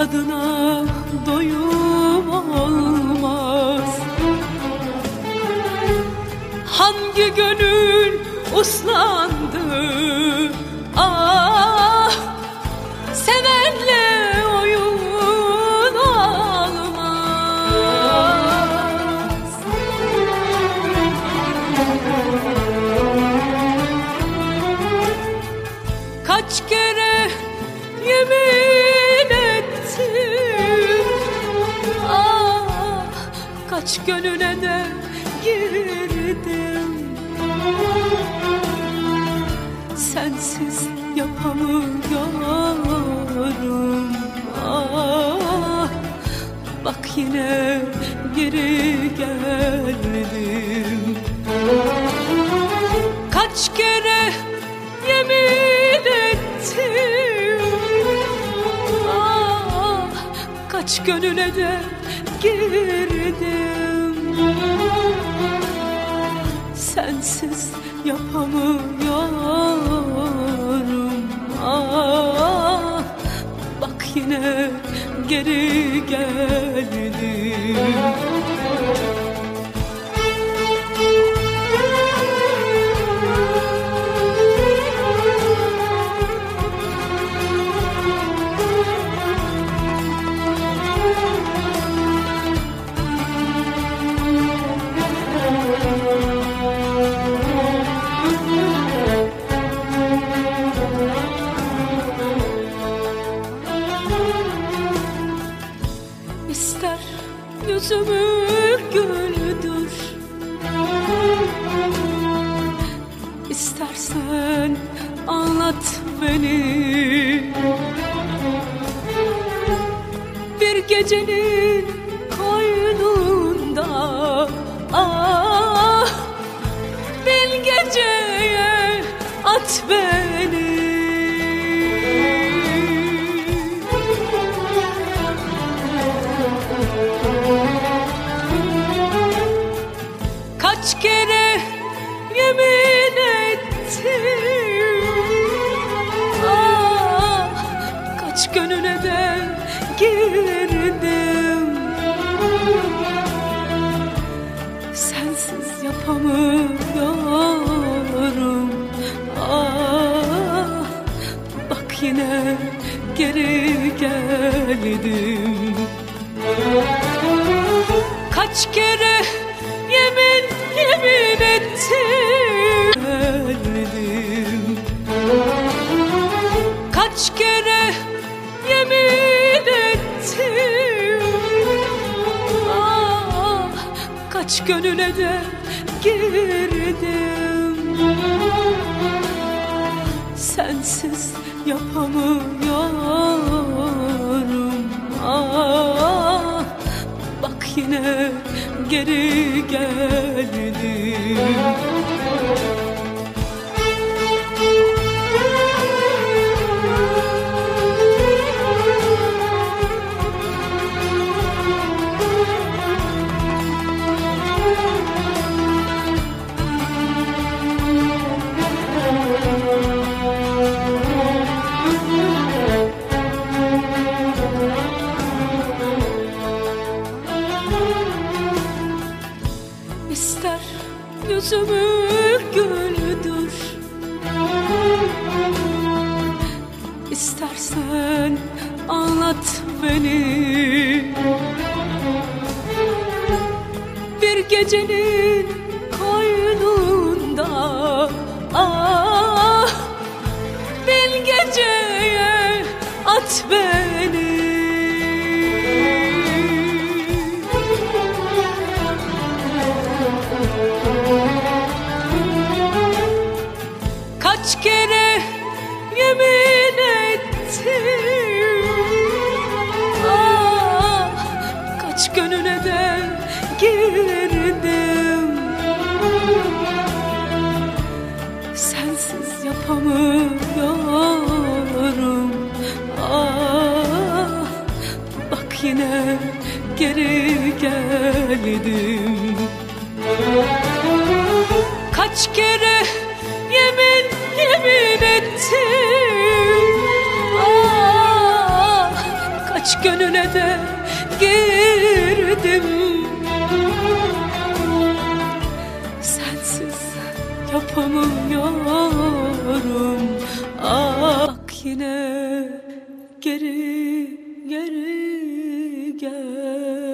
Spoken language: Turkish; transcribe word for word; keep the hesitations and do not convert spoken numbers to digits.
tadına doyum olmaz. Hangi gönül uslandı, ah, sevenle oyun olmaz. Kaç kere yemin ettim, ah, kaç gönüle de girdim. Sensiz yapamıyorum, ah, bak yine geri geldim. Kaç kere yemin ettim, ah, kaç gönüle de girdim. Sensiz yapamıyorum, ah, bak yine geri geldim. İster yüzümü güldür, İstersen anlat beni. Bir gecenin koynunda, ah, bir geceye at beni. Kaç kere yemin ettim, ah, kaç gönüle de girdim. Sensiz yapamıyorum, ah, bak yine geri geldim. Kaç kere yemin yemin ettim, geldim. Kaç kere yemin ettim, ah, kaç gönüle de girdim. Sensiz yapamıyorum, ah, bak yine geri geldim. İster yüzümü güldür, İstersen anlat beni. Bir gecenin koynunda, ah, bir geceye at beni. Kaç kere yemin ettim, ah, kaç gönüle de girdim. Sensiz yapamıyorum, ah, bak yine geri geldim. Kaç kere yemin yemin ettim, ah, kaç gönül girdim. Sensiz yapamıyorum. Ah, bak yine geri geri gel.